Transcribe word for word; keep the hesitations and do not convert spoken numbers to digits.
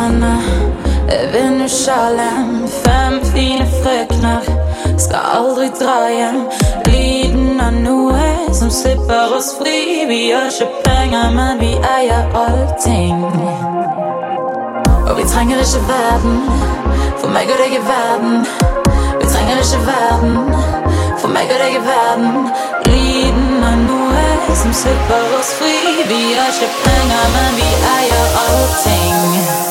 henne er Vindersjalem. Fem fine frøkner skal aldri dra hjem. Lyden av noe som slipper oss fri. Vi har ikke penger, men vi eier allting. Og vi trenger ikke verden, for meg og deg er verden. Vi trenger ikke verden, for meg og deg er verden. Lyden av noe som slipper oss fri. Vi har ikke penger, men vi eier allting.